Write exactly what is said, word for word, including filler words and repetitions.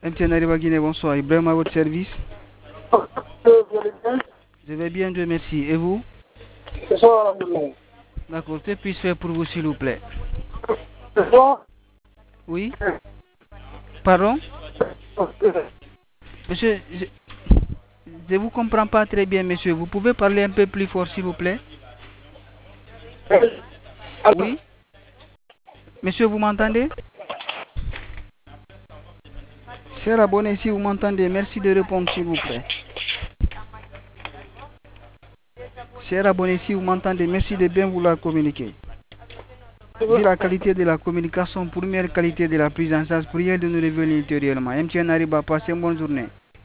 M T N Arriba Guinée, bonsoir. Ibrahim à votre service. Je vais bien, Dieu merci. Et vous? D'accord, que puis-je faire pour vous, s'il vous plaît? Oui? Pardon? Monsieur, je ne vous comprends pas très bien, monsieur. Vous pouvez parler un peu plus fort, s'il vous plaît? Oui? Monsieur, vous m'entendez? Cher abonné, si vous m'entendez, merci de répondre, s'il vous plaît. Cher abonné, si vous m'entendez, merci de bien vouloir communiquer. Vu la qualité de la communication, première qualité de la prise en charge, prière de nous révéler ultérieurement. M T N Arriba, passez une bonne journée.